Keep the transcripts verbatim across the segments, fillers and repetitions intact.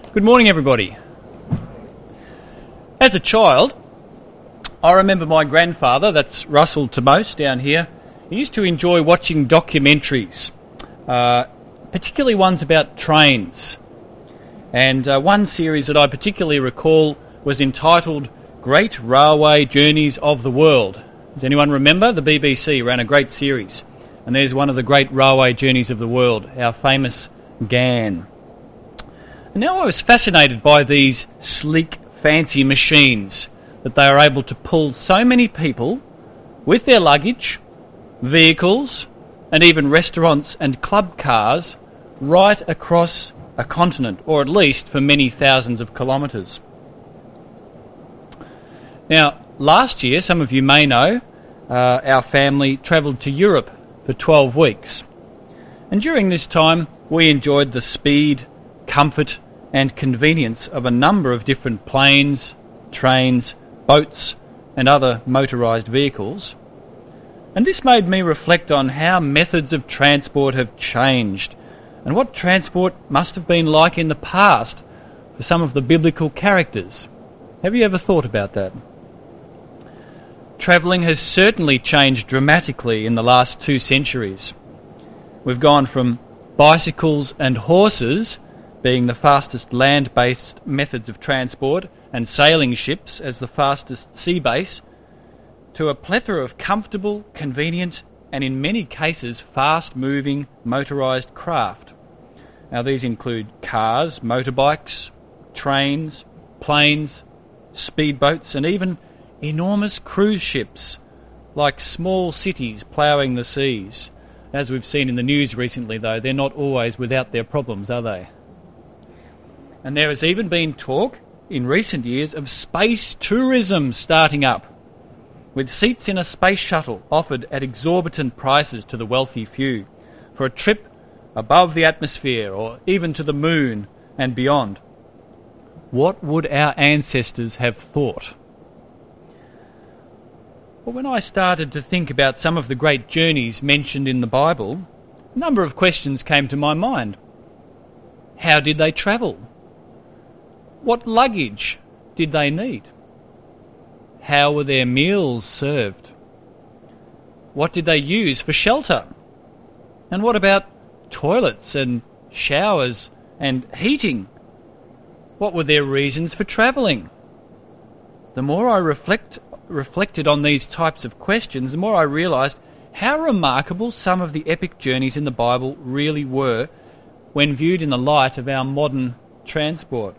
Good morning, everybody. As a child, I remember my grandfather, that's Russell Tamote down here, he used to enjoy watching documentaries, uh, particularly ones about trains. And uh, one series that I particularly recall was entitled Great Railway Journeys of the World. Does anyone remember? The B B C ran a great series. And there's one of the great railway journeys of the world, our famous G A N. And now I was fascinated by these sleek, fancy machines that they are able to pull so many people with their luggage, vehicles, and even restaurants and club cars right across a continent, or at least for many thousands of kilometres. Now, last year, some of you may know, uh, our family travelled to Europe for twelve weeks. And during this time, we enjoyed the speed, comfort and convenience of a number of different planes, trains, boats and other motorised vehicles. And this made me reflect on how methods of transport have changed and what transport must have been like in the past for some of the biblical characters. Have you ever thought about that? Travelling has certainly changed dramatically in the last two centuries. We've gone from bicycles and horses being the fastest land-based methods of transport and sailing ships as the fastest sea base, to a plethora of comfortable, convenient and in many cases fast-moving motorised craft. Now these include cars, motorbikes, trains, planes, speedboats and even enormous cruise ships like small cities ploughing the seas. As we've seen in the news recently though, they're not always without their problems, are they? And there has even been talk in recent years of space tourism starting up, with seats in a space shuttle offered at exorbitant prices to the wealthy few for a trip above the atmosphere or even to the moon and beyond. What would our ancestors have thought? Well, when I started to think about some of the great journeys mentioned in the Bible, a number of questions came to my mind. How did they travel? What luggage did they need? How were their meals served? What did they use for shelter? And what about toilets and showers and heating? What were their reasons for travelling? The more I reflect, reflected on these types of questions, the more I realised how remarkable some of the epic journeys in the Bible really were when viewed in the light of our modern transport.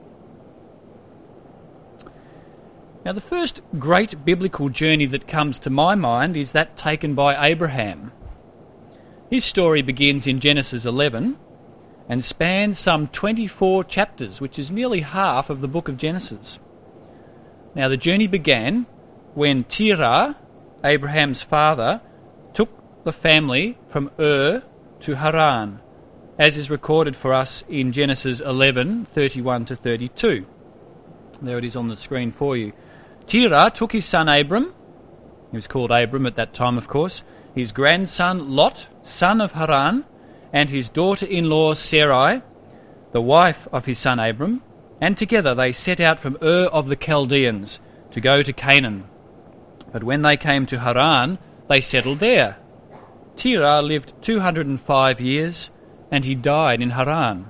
Now, the first great biblical journey that comes to my mind is that taken by Abraham. His story begins in Genesis eleven and spans some twenty-four chapters, which is nearly half of the book of Genesis. Now, the journey began when Terah, Abraham's father, took the family from Ur to Haran, as is recorded for us in Genesis eleven, thirty-one to thirty-two. There it is on the screen for you. Terah took his son Abram, he was called Abram at that time of course, his grandson Lot, son of Haran, and his daughter-in-law Sarai, the wife of his son Abram, and together they set out from Ur of the Chaldeans to go to Canaan. But when they came to Haran, they settled there. Terah lived two hundred five years, and he died in Haran.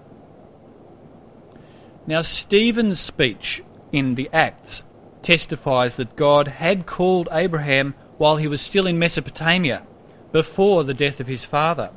Now Stephen's speech in the Acts testifies that God had called Abraham while he was still in Mesopotamia, before the death of his father.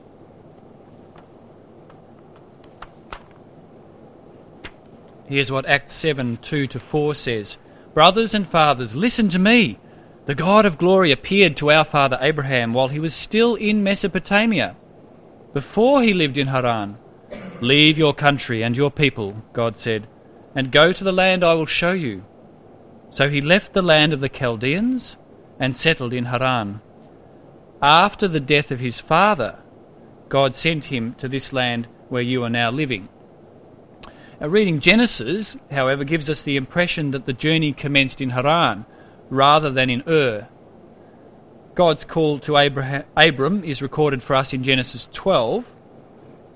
Here's what Acts seven, two to four says. Brothers and fathers, listen to me. The God of glory appeared to our father Abraham while he was still in Mesopotamia, before he lived in Haran. Leave your country and your people, God said, and go to the land I will show you. So he left the land of the Chaldeans and settled in Haran. After the death of his father, God sent him to this land where you are now living. Now, reading Genesis, however, gives us the impression that the journey commenced in Haran rather than in Ur. God's call to Abraham, Abram is recorded for us in Genesis twelve.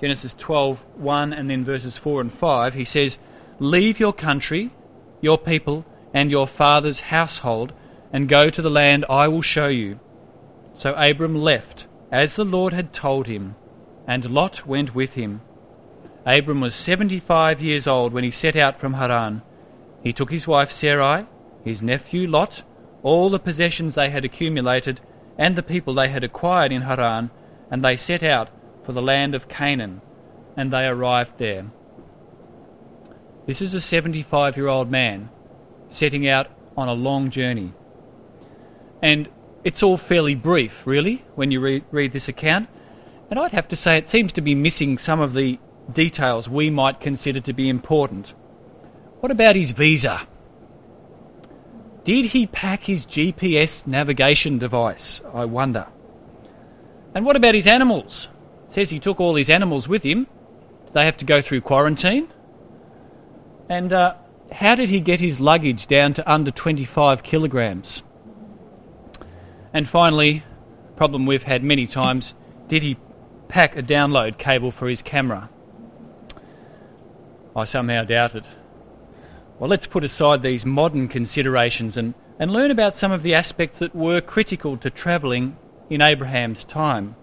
Genesis twelve one and then verses four and five, he says, "Leave your country, your people, and your father's household, and go to the land I will show you." So Abram left, as the Lord had told him, and Lot went with him. Abram was seventy-five years old when he set out from Haran. He took his wife Sarai, his nephew Lot, all the possessions they had accumulated, and the people they had acquired in Haran, and they set out for the land of Canaan, and they arrived there. This is a seventy-five-year-old man setting out on a long journey. And it's all fairly brief, really, when you re- read this account. And I'd have to say it seems to be missing some of the details we might consider to be important. What about his visa? Did he pack his G P S navigation device, I wonder? And what about his animals? It says he took all his animals with him. Did they have to go through quarantine? And uh, how did he get his luggage down to under twenty-five kilograms? And finally, a problem we've had many times, did he pack a download cable for his camera? I somehow doubt it. Well, let's put aside these modern considerations and, and learn about some of the aspects that were critical to travelling in Abraham's time.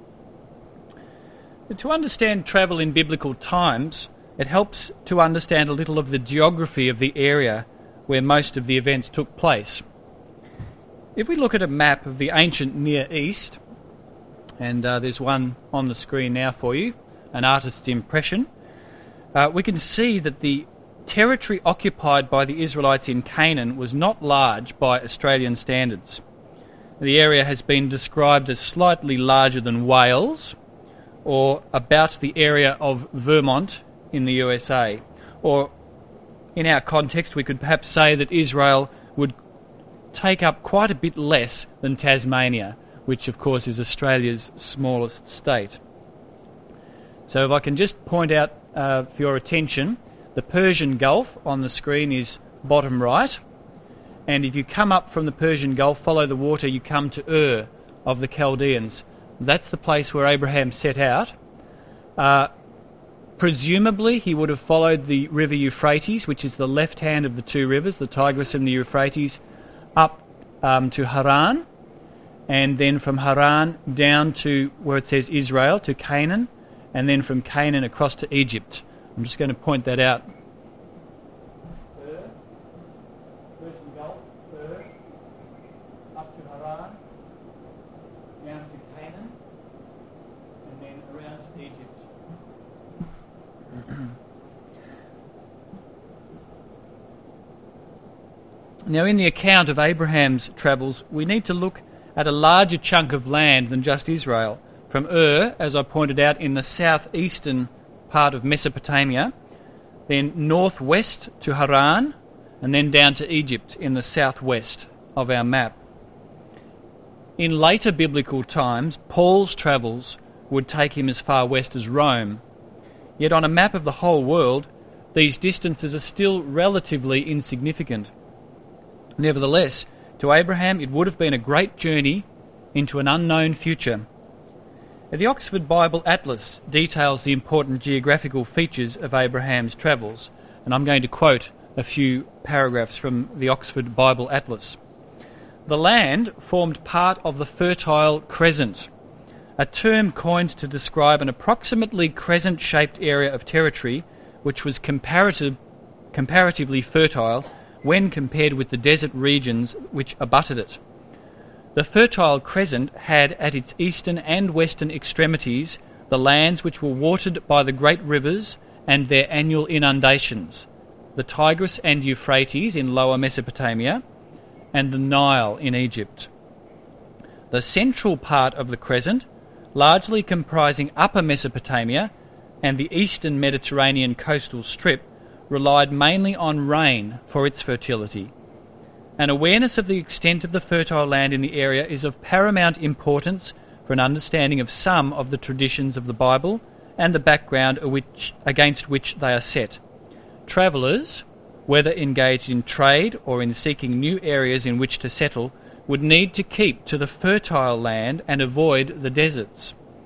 But to understand travel in biblical times, it helps to understand a little of the geography of the area where most of the events took place. If we look at a map of the ancient Near East, and uh, there's one on the screen now for you, an artist's impression, uh, we can see that the territory occupied by the Israelites in Canaan was not large by Australian standards. The area has been described as slightly larger than Wales, or about the area of Vermont in the U S A. Or, in our context, we could perhaps say that Israel would take up quite a bit less than Tasmania, which of course is Australia's smallest state. So if I can just point out uh, for your attention, the Persian Gulf on the screen is bottom right, and if you come up from the Persian Gulf, follow the water, you come to Ur of the Chaldeans. That's the place where Abraham set out. Uh, presumably he would have followed the river Euphrates, which is the left hand of the two rivers, the Tigris and the Euphrates, up um, to Haran, and then from Haran down to where it says Israel, to Canaan, and then from Canaan across to Egypt. I'm just going to point that out. Ur, Persian Gulf, Ur, up to Haran, down to Canaan, and then around to Egypt. Now, in the account of Abraham's travels, we need to look at a larger chunk of land than just Israel. From Ur, as I pointed out, in the southeastern part of Mesopotamia, then northwest to Haran, and then down to Egypt in the southwest of our map. In later biblical times, Paul's travels would take him as far west as Rome. Yet on a map of the whole world, these distances are still relatively insignificant. Nevertheless, to Abraham it would have been a great journey into an unknown future. The Oxford Bible Atlas details the important geographical features of Abraham's travels, and I'm going to quote a few paragraphs from the Oxford Bible Atlas. The land formed part of the Fertile Crescent, a term coined to describe an approximately crescent-shaped area of territory which was comparative, comparatively fertile when compared with the desert regions which abutted it. The Fertile Crescent had at its eastern and western extremities the lands which were watered by the great rivers and their annual inundations, the Tigris and Euphrates in lower Mesopotamia, and the Nile in Egypt. The central part of the crescent, largely comprising upper Mesopotamia and the eastern Mediterranean coastal strip, relied mainly on rain for its fertility. An awareness of the extent of the fertile land in the area is of paramount importance for an understanding of some of the traditions of the Bible and the background which, against which they are set. Travellers, whether engaged in trade or in seeking new areas in which to settle, would need to keep to the fertile land and avoid the deserts.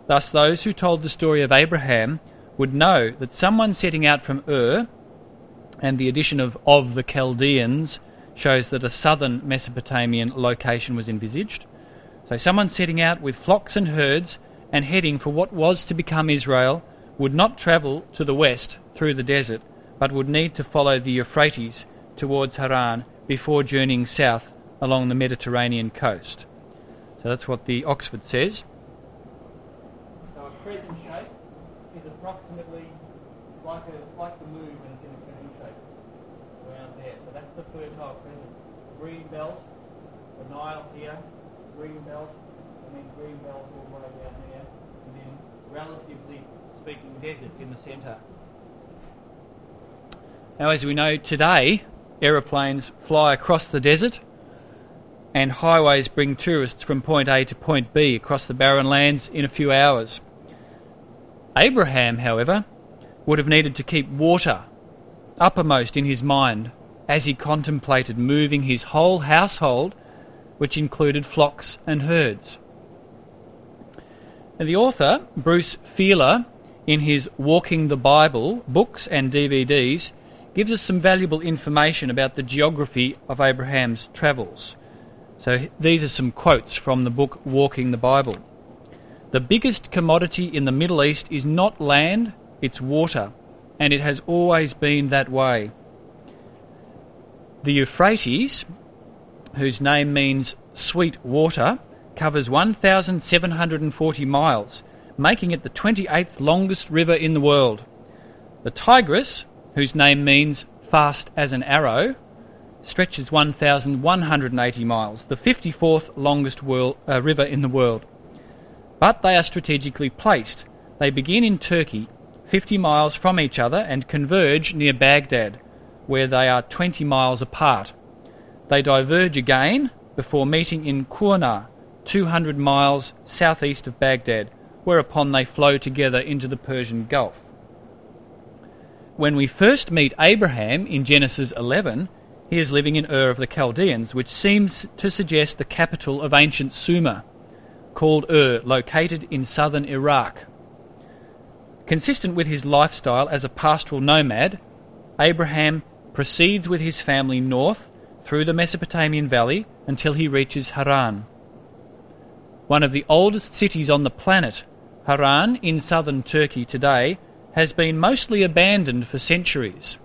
Thus those who told the story of Abraham would know that someone setting out from Ur, and the addition of of the Chaldeans shows that a southern Mesopotamian location was envisaged. So someone setting out with flocks and herds and heading for what was to become Israel would not travel to the west through the desert, but would need to follow the Euphrates towards Haran before journeying south along the Mediterranean coast. So that's what the Oxford says. So a crescent shape is approximately like a like the moon when it's in a crescent shape around there. So that's the fertile crescent. Green belt, the Nile here, green belt, and then green belt all the way down there, and then relatively speaking desert in the centre. Now, as we know today, aeroplanes fly across the desert and highways bring tourists from point A to point B across the barren lands in a few hours. Abraham, however, would have needed to keep water uppermost in his mind as he contemplated moving his whole household, which included flocks and herds. Now, the author, Bruce Feiler, in his Walking the Bible books and D V Ds, gives us some valuable information about the geography of Abraham's travels. So these are some quotes from the book Walking the Bible. The biggest commodity in the Middle East is not land, it's water, and it has always been that way. The Euphrates, whose name means sweet water, covers one thousand seven hundred forty miles, making it the twenty-eighth longest river in the world. The Tigris, whose name means fast as an arrow, stretches one thousand one hundred eighty miles, the fifty-fourth longest world, uh, river in the world. But they are strategically placed. They begin in Turkey, fifty miles from each other, and converge near Baghdad, where they are twenty miles apart. They diverge again before meeting in Qurna, two hundred miles southeast of Baghdad, whereupon they flow together into the Persian Gulf. When we first meet Abraham in Genesis eleven, he is living in Ur of the Chaldeans, which seems to suggest the capital of ancient Sumer, called Ur, located in southern Iraq. Consistent with his lifestyle as a pastoral nomad, Abraham proceeds with his family north through the Mesopotamian valley until he reaches Haran. One of the oldest cities on the planet, Haran in southern Turkey today, has been mostly abandoned for centuries.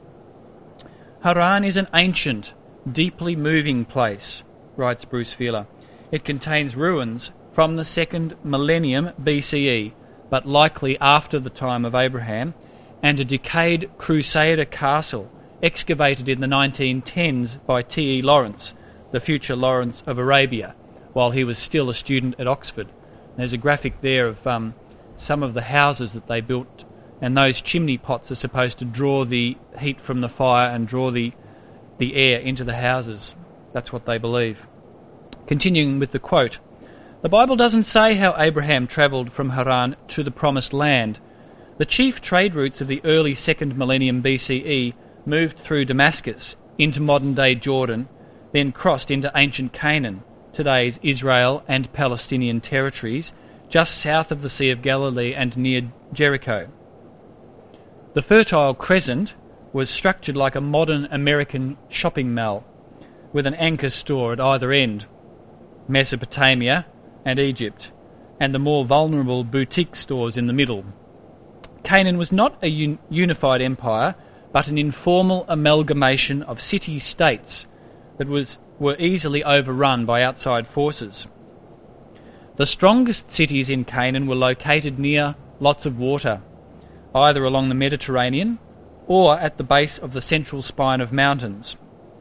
Haran is an ancient, deeply moving place, writes Bruce Feiler. It contains ruins from the second millennium B C E, but likely after the time of Abraham, and a decayed Crusader castle excavated in the nineteen tens by T E Lawrence, the future Lawrence of Arabia, while he was still a student at Oxford. There's a graphic there of um, some of the houses that they built, and those chimney pots are supposed to draw the heat from the fire and draw the, the air into the houses. That's what they believe. Continuing with the quote, the Bible doesn't say how Abraham travelled from Haran to the Promised Land. The chief trade routes of the early second millennium B C E moved through Damascus into modern-day Jordan, then crossed into ancient Canaan, today's Israel and Palestinian territories, just south of the Sea of Galilee and near Jericho. The Fertile Crescent was structured like a modern American shopping mall, with an anchor store at either end, Mesopotamia and Egypt, and the more vulnerable boutique stores in the middle. Canaan was not a un- unified empire, but an informal amalgamation of city-states that was, were easily overrun by outside forces. The strongest cities in Canaan were located near lots of water, either along the Mediterranean or at the base of the central spine of mountains.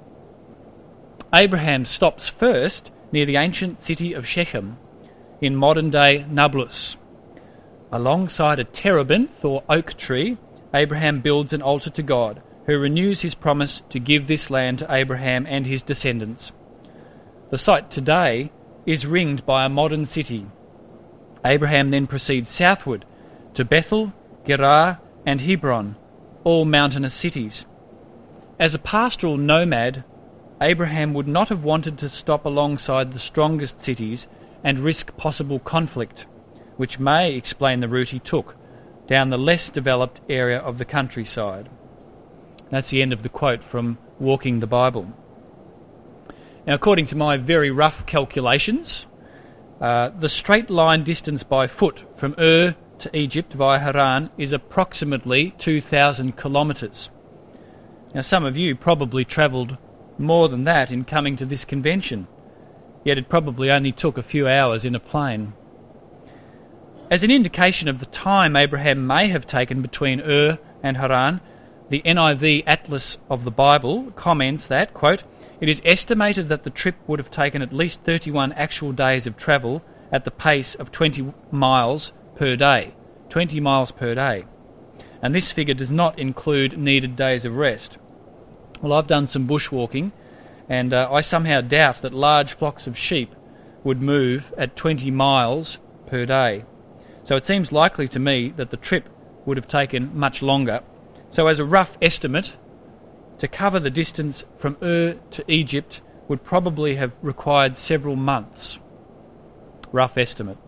Abraham stops first near the ancient city of Shechem in modern-day Nablus. Alongside a terebinth or oak tree, Abraham builds an altar to God, who renews his promise to give this land to Abraham and his descendants. The site today is ringed by a modern city. Abraham then proceeds southward to Bethel, Gerar, and Hebron, all mountainous cities. As a pastoral nomad, Abraham would not have wanted to stop alongside the strongest cities and risk possible conflict, which may explain the route he took down the less developed area of the countryside. That's the end of the quote from Walking the Bible. Now, according to my very rough calculations, uh, the straight line distance by foot from Ur to Egypt via Haran is approximately two thousand kilometres. Now, some of you probably travelled more than that in coming to this convention, yet it probably only took a few hours in a plane. As an indication of the time Abraham may have taken between Ur and Haran, the N I V Atlas of the Bible comments that, quote, "It is estimated that the trip would have taken at least thirty-one actual days of travel at the pace of twenty miles per day." twenty miles per day. And this figure does not include needed days of rest. Well, I've done some bushwalking, and uh, I somehow doubt that large flocks of sheep would move at twenty miles per day. So it seems likely to me that the trip would have taken much longer. So as a rough estimate, to cover the distance from Ur to Egypt would probably have required several months. Rough estimate.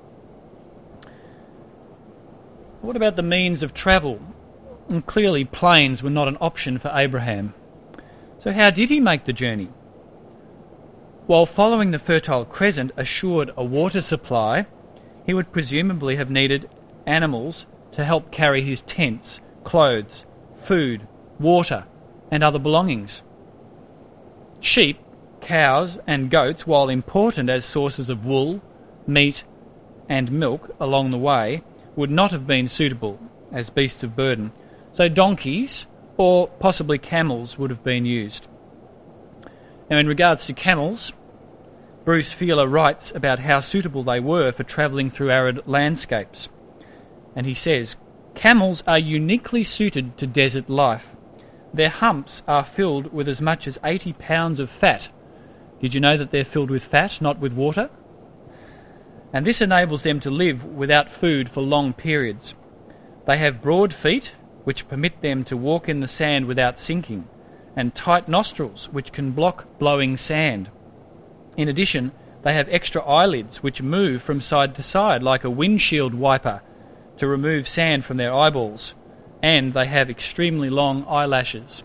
What about the means of travel? And clearly planes were not an option for Abraham. So how did he make the journey? While following the Fertile Crescent assured a water supply, he would presumably have needed animals to help carry his tents, clothes, food, water, and other belongings. Sheep, cows, and goats, while important as sources of wool, meat, and milk along the way, would not have been suitable as beasts of burden, so donkeys or possibly camels would have been used. Now, in regards to camels, Bruce Feiler writes about how suitable they were for travelling through arid landscapes. And he says, "Camels are uniquely suited to desert life. Their humps are filled with as much as eighty pounds of fat." Did you know that they're filled with fat, not with water? And this enables them to live without food for long periods. They have broad feet, which permit them to walk in the sand without sinking, and tight nostrils, which can block blowing sand. In addition, they have extra eyelids which move from side to side like a windshield wiper to remove sand from their eyeballs, and they have extremely long eyelashes.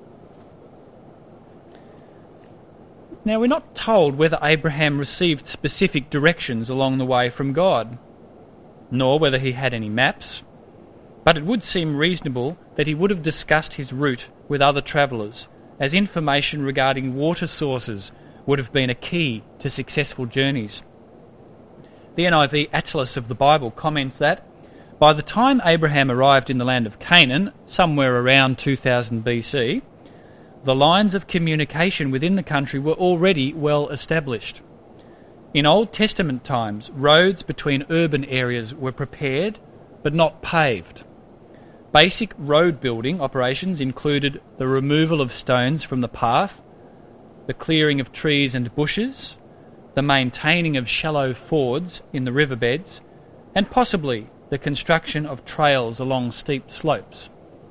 Now, we're not told whether Abraham received specific directions along the way from God, nor whether he had any maps, but it would seem reasonable that he would have discussed his route with other travellers, as information regarding water sources would have been a key to successful journeys. The N I V Atlas of the Bible comments that by the time Abraham arrived in the land of Canaan, somewhere around two thousand B C, the lines of communication within the country were already well established. In Old Testament times, roads between urban areas were prepared but not paved. Basic road building operations included the removal of stones from the path, the clearing of trees and bushes, the maintaining of shallow fords in the riverbeds, and possibly the construction of trails along steep slopes.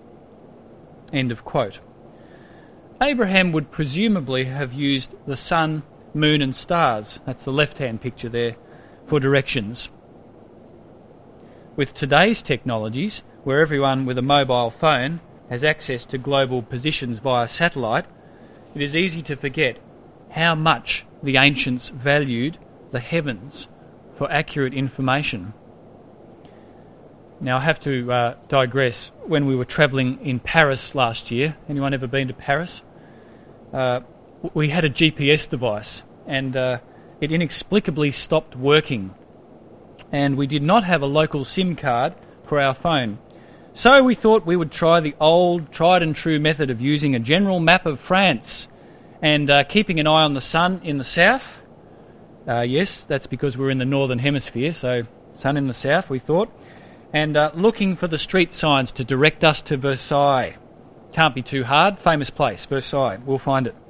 End of quote. Abraham would presumably have used the sun, moon and stars, that's the left-hand picture there, for directions. With today's technologies, where everyone with a mobile phone has access to global positions via satellite, it is easy to forget how much the ancients valued the heavens for accurate information. Now, I have to uh, digress. When we were travelling in Paris last year, anyone ever been to Paris? Uh, we had a G P S device, and uh, it inexplicably stopped working. And we did not have a local SIM card for our phone. So we thought we would try the old, tried and true method of using a general map of France and uh, keeping an eye on the sun in the south. Uh, yes, that's because we're in the northern hemisphere, so sun in the south, we thought. And uh, looking for the street signs to direct us to Versailles. Can't be too hard. Famous place, Versailles. We'll find it.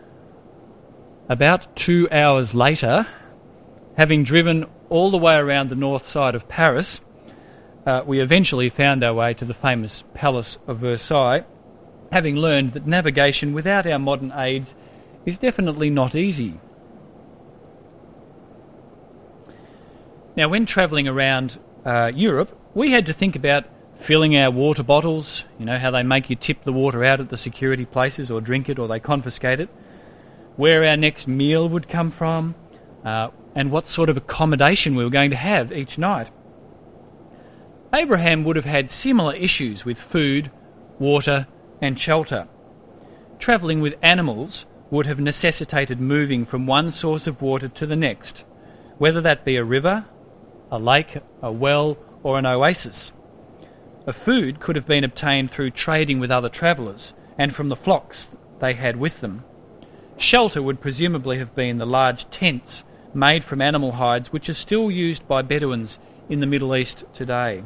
About two hours later, having driven all the way around the north side of Paris, uh, we eventually found our way to the famous Palace of Versailles, having learned that navigation without our modern aids is definitely not easy. Now, when travelling around uh, Europe, we had to think about filling our water bottles, you know, how they make you tip the water out at the security places or drink it or they confiscate it, where our next meal would come from, uh, and what sort of accommodation we were going to have each night. Abraham would have had similar issues with food, water and shelter. Travelling with animals would have necessitated moving from one source of water to the next, whether that be a river, a lake, a well or an oasis. A food could have been obtained through trading with other travellers and from the flocks they had with them. Shelter would presumably have been the large tents made from animal hides which are still used by Bedouins in the Middle East today.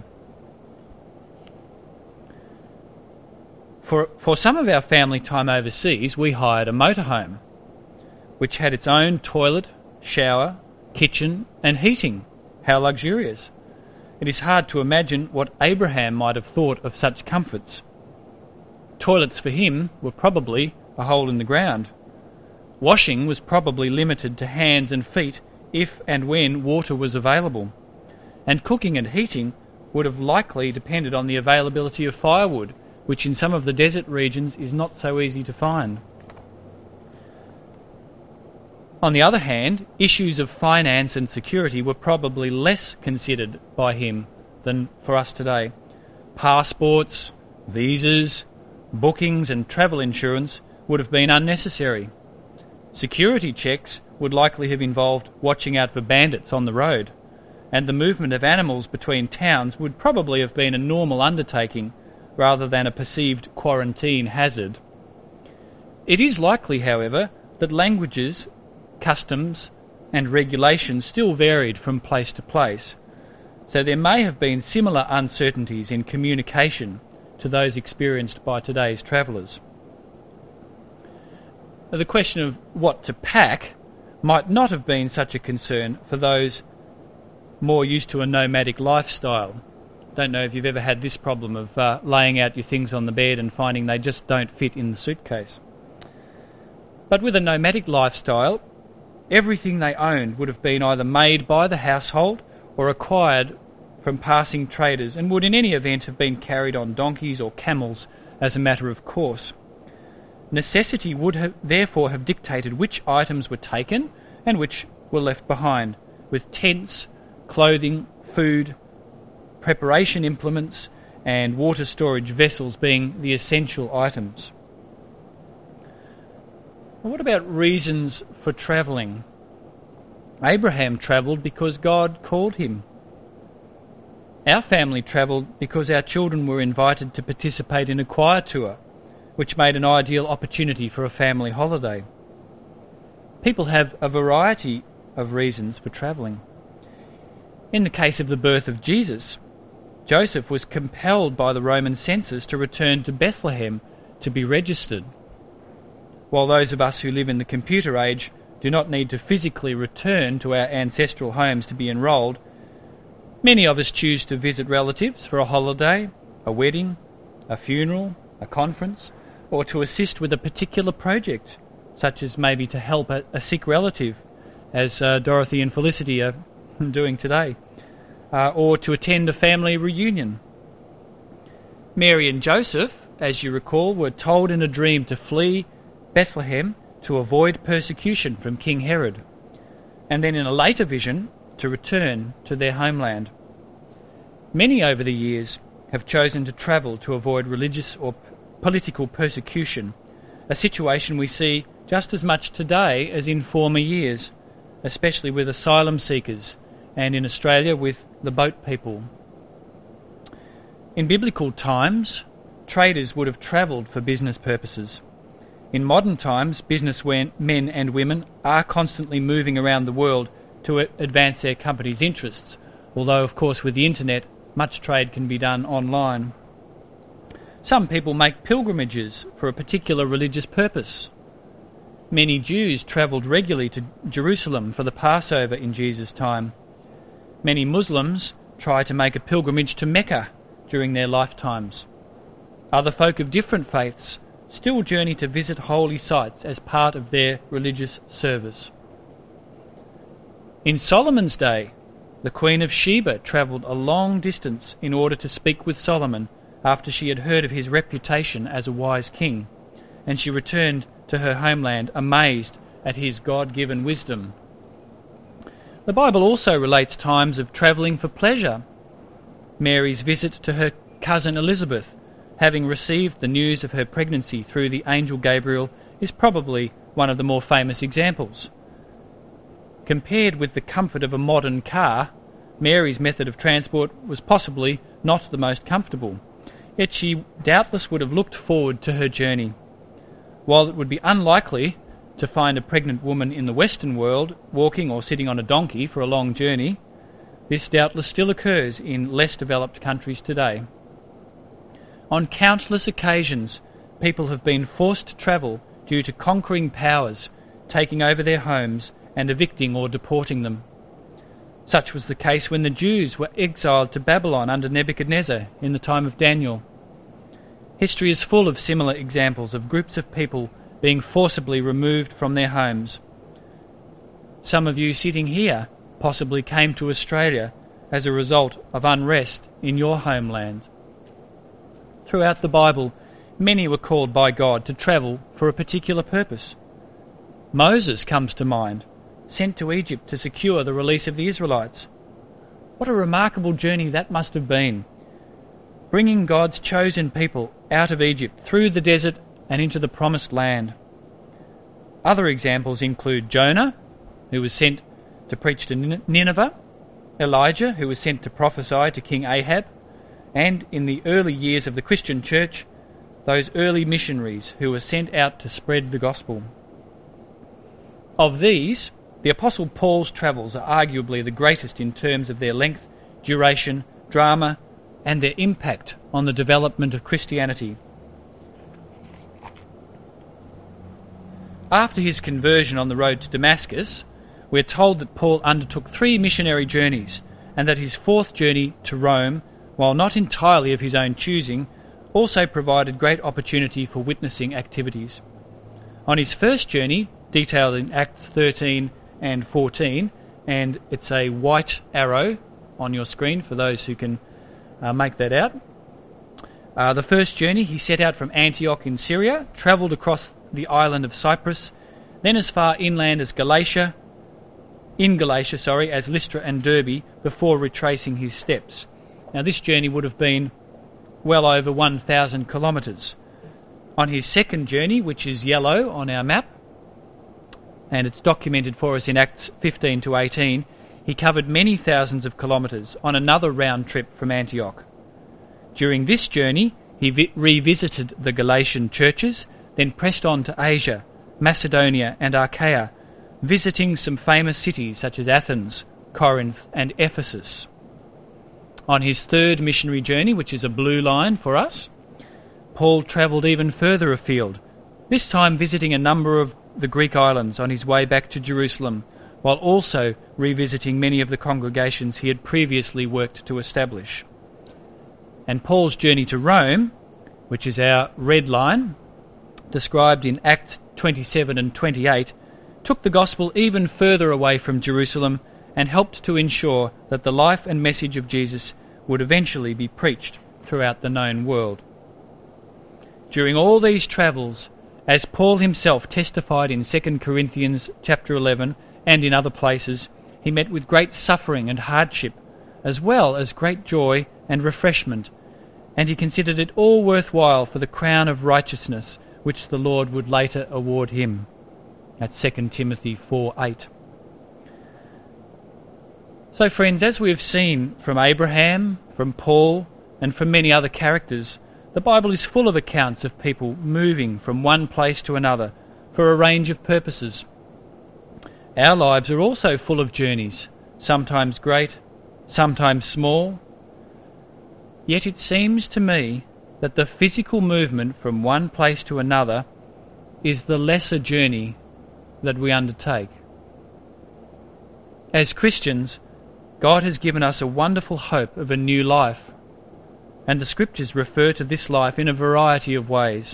For, for some of our family time overseas, we hired a motorhome, which had its own toilet, shower, kitchen and heating. How luxurious! It is hard to imagine what Abraham might have thought of such comforts. Toilets for him were probably a hole in the ground. Washing was probably limited to hands and feet if and when water was available. And cooking and heating would have likely depended on the availability of firewood, which in some of the desert regions is not so easy to find. On the other hand, issues of finance and security were probably less considered by him than for us today. Passports, visas, bookings and travel insurance would have been unnecessary. Security checks would likely have involved watching out for bandits on the road, and the movement of animals between towns would probably have been a normal undertaking rather than a perceived quarantine hazard. It is likely, however, that languages, customs and regulations still varied from place to place, so there may have been similar uncertainties in communication to those experienced by today's travellers. The question of what to pack might not have been such a concern for those more used to a nomadic lifestyle. Don't know if you've ever had this problem of uh, laying out your things on the bed and finding they just don't fit in the suitcase. But with a nomadic lifestyle, everything they owned would have been either made by the household or acquired from passing traders and would in any event have been carried on donkeys or camels as a matter of course. Necessity would have, therefore have dictated which items were taken and which were left behind, with tents, clothing, food, preparation implements and water storage vessels being the essential items. What about reasons for travelling? Abraham travelled because God called him. Our family travelled because our children were invited to participate in a choir tour, which made an ideal opportunity for a family holiday. People have a variety of reasons for travelling. In the case of the birth of Jesus, Joseph was compelled by the Roman census to return to Bethlehem to be registered. While those of us who live in the computer age do not need to physically return to our ancestral homes to be enrolled, many of us choose to visit relatives for a holiday, a wedding, a funeral, a conference, or to assist with a particular project, such as maybe to help a, a sick relative, as uh, Dorothy and Felicity are doing today. Uh, or to attend a family reunion. Mary and Joseph, as you recall, were told in a dream to flee Bethlehem to avoid persecution from King Herod, and then in a later vision to return to their homeland. Many over the years have chosen to travel to avoid religious or p- political persecution, a situation we see just as much today as in former years, especially with asylum seekers and in Australia with the boat people. In biblical times, traders would have travelled for business purposes. In modern times, businessmen and women are constantly moving around the world to advance their company's interests, although of course with the internet much trade can be done online. Some people make pilgrimages for a particular religious purpose. Many Jews travelled regularly to Jerusalem for the Passover in Jesus' time. Many Muslims try to make a pilgrimage to Mecca during their lifetimes. Other folk of different faiths still journey to visit holy sites as part of their religious service. In Solomon's day, The Queen of Sheba travelled a long distance in order to speak with Solomon after she had heard of his reputation as a wise king, and she returned to her homeland amazed at his God-given wisdom. The Bible also relates times of travelling for pleasure. Mary's visit to her cousin Elizabeth, having received the news of her pregnancy through the angel Gabriel, is probably one of the more famous examples. Compared with the comfort of a modern car, Mary's method of transport was possibly not the most comfortable, yet she doubtless would have looked forward to her journey. While it would be unlikely to find a pregnant woman in the Western world walking or sitting on a donkey for a long journey, this doubtless still occurs in less developed countries today. On countless occasions, people have been forced to travel due to conquering powers taking over their homes and evicting or deporting them. Such was the case when the Jews were exiled to Babylon under Nebuchadnezzar in the time of Daniel. History is full of similar examples of groups of people being forcibly removed from their homes. Some of you sitting here possibly came to Australia as a result of unrest in your homeland. Throughout the Bible, many were called by God to travel for a particular purpose. Moses comes to mind, sent to Egypt to secure the release of the Israelites. What a remarkable journey that must have been, bringing God's chosen people out of Egypt, through the desert and into the promised land. Other examples include Jonah, who was sent to preach to Nineveh, Elijah, who was sent to prophesy to King Ahab, and in the early years of the Christian church, those early missionaries who were sent out to spread the gospel. Of these, the Apostle Paul's travels are arguably the greatest in terms of their length, duration, drama, and their impact on the development of Christianity. After his conversion on the road to Damascus, we are told that Paul undertook three missionary journeys, and that his fourth journey to Rome, while not entirely of his own choosing, also provided great opportunity for witnessing activities. On his first journey, detailed in Acts thirteen and fourteen, and it's a white arrow on your screen for those who can uh, make that out. Uh, the first journey, he set out from Antioch in Syria, travelled across the island of Cyprus, then as far inland as Galatia, in Galatia, sorry, as Lystra and Derbe, before retracing his steps. Now this journey would have been well over one thousand kilometres. On his second journey, which is yellow on our map, and it's documented for us in Acts fifteen to eighteen, he covered many thousands of kilometres on another round trip from Antioch. During this journey, he vi- revisited the Galatian churches, then pressed on to Asia, Macedonia and Achaia, visiting some famous cities such as Athens, Corinth and Ephesus. On his third missionary journey, which is a blue line for us, Paul travelled even further afield, this time visiting a number of the Greek islands on his way back to Jerusalem, while also revisiting many of the congregations he had previously worked to establish. And Paul's journey to Rome, which is our red line, described in Acts twenty-seven and twenty-eight, took the gospel even further away from Jerusalem and helped to ensure that the life and message of Jesus would eventually be preached throughout the known world. During all these travels, as Paul himself testified in Second Corinthians chapter eleven and in other places, he met with great suffering and hardship, as well as great joy and refreshment, and he considered it all worthwhile for the crown of righteousness which the Lord would later award him. That's Second Timothy four eight. So friends, as we have seen from Abraham, from Paul, and from many other characters, the Bible is full of accounts of people moving from one place to another for a range of purposes. Our lives are also full of journeys, sometimes great, sometimes small. Yet it seems to me that the physical movement from one place to another is the lesser journey that we undertake. As Christians, God has given us a wonderful hope of a new life, and the Scriptures refer to this life in a variety of ways.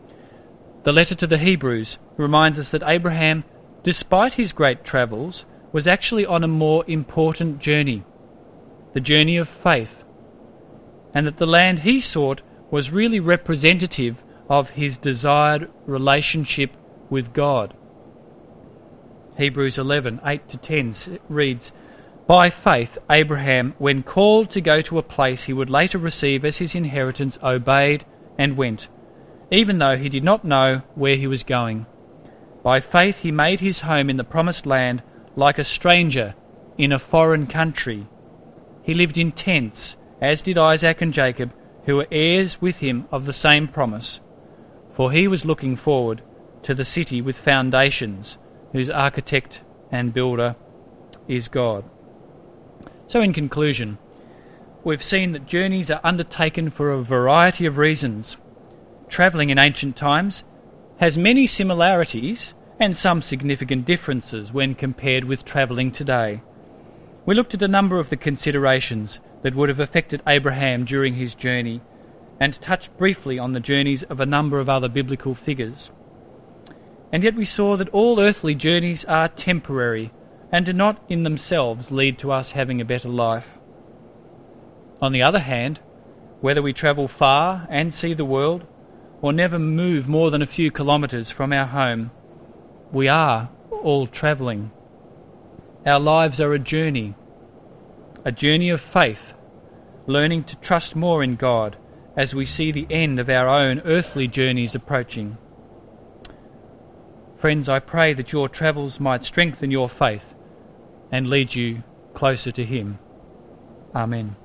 The letter to the Hebrews reminds us that Abraham, despite his great travels, was actually on a more important journey, the journey of faith, and that the land he sought was really representative of his desired relationship with God. Hebrews eleven, eight to ten reads, "By faith Abraham, when called to go to a place he would later receive as his inheritance, obeyed and went, even though he did not know where he was going. By faith he made his home in the promised land like a stranger in a foreign country. He lived in tents, as did Isaac and Jacob, who were heirs with him of the same promise. For he was looking forward to the city with foundations, whose architect and builder is God." So in conclusion, we've seen that journeys are undertaken for a variety of reasons. Travelling in ancient times has many similarities and some significant differences when compared with travelling today. We looked at a number of the considerations that would have affected Abraham during his journey and touched briefly on the journeys of a number of other biblical figures. And yet we saw that all earthly journeys are temporary and do not in themselves lead to us having a better life. On the other hand, whether we travel far and see the world, or never move more than a few kilometres from our home, we are all travelling. Our lives are a journey, a journey of faith, learning to trust more in God as we see the end of our own earthly journeys approaching. Friends, I pray that your travels might strengthen your faith and lead you closer to Him. Amen.